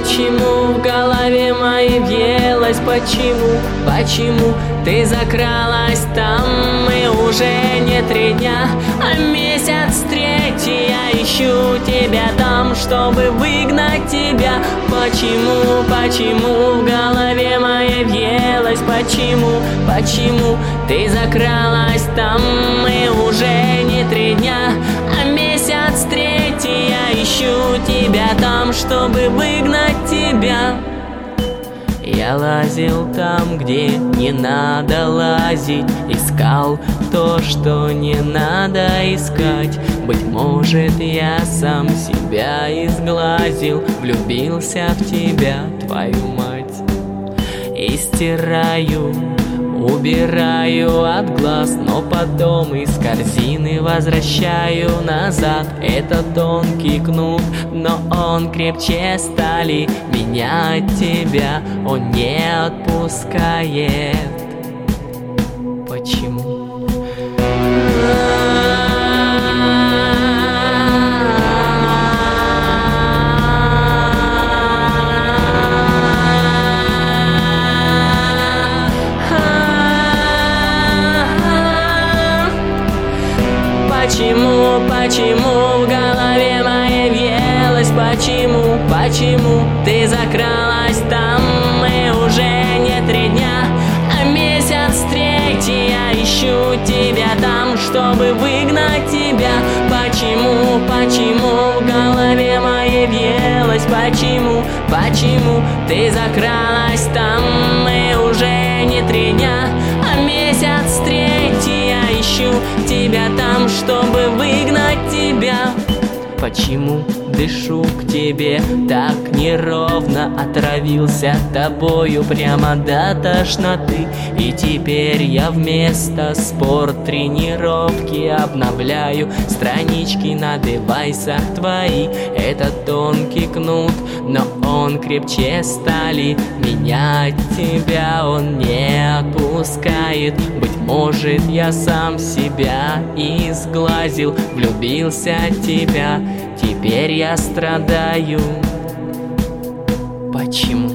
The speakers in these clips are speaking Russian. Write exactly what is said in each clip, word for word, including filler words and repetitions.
почему в голове моей въелась? Почему, почему ты закралась там? Мы уже не три дня, а месяц третий. Я ищу тебя там, чтобы выгнать тебя. Почему, почему в голове моей въелась? Почему, почему ты закралась там? Мы уже не три дня, а месяц третий. Я ищу тебя там, чтобы выгнать тебя. Я лазил там, где не надо лазить, искал то, что не надо искать. Быть может, я сам себя изглазил, влюбился в тебя, твою мать. И стираю, убираю от глаз, но потом из корзины возвращаю назад. Это тонкий кнут, но он крепче стали. Меня от тебя он не отпускает. Почему? Почему, почему в голове моей въелась? Почему, почему ты закралась там? Мы уже не три дня, а месяц третий. Я ищу тебя там, чтобы выгнать тебя. Почему, почему в голове моей въелась? Почему, почему ты закралась там? Мы уже не три дня, а месяц третий. Я ищу тебя там, чтобы выгнать тебя. Почему дышу к тебе так неровно? Отравился тобою прямо до тошноты. И теперь я вместо спорт-тренировки обновляю странички на девайсах твои. Это тонкий кнут, но он крепче стали. Меня от тебя он не отпускает. Быть может, я сам себя изглазил, влюбился в тебя. Теперь я страдаю. Почему?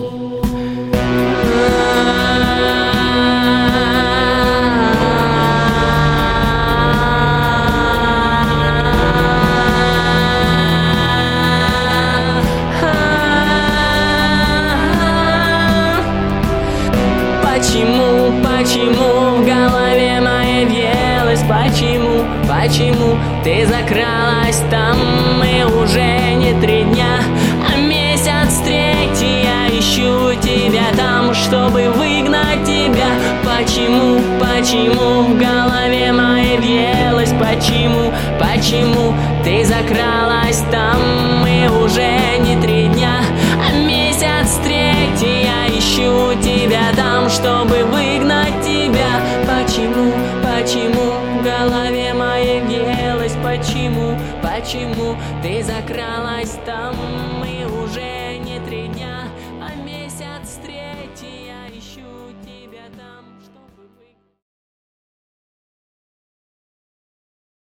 Почему, почему в голове моей въелась? Почему, почему ты закралась там? Мы уже не три дня, а месяц третий. Я ищу тебя там, чтобы выгнать тебя. Почему, почему в голове моей въелась? Почему, почему ты закралась там? Мы уже не три дня, а месяц третий. Я ищу тебя там, чтобы выгнать тебя. Почему, почему в голове моей въелась? Почему, почему ты закралась там? Мы уже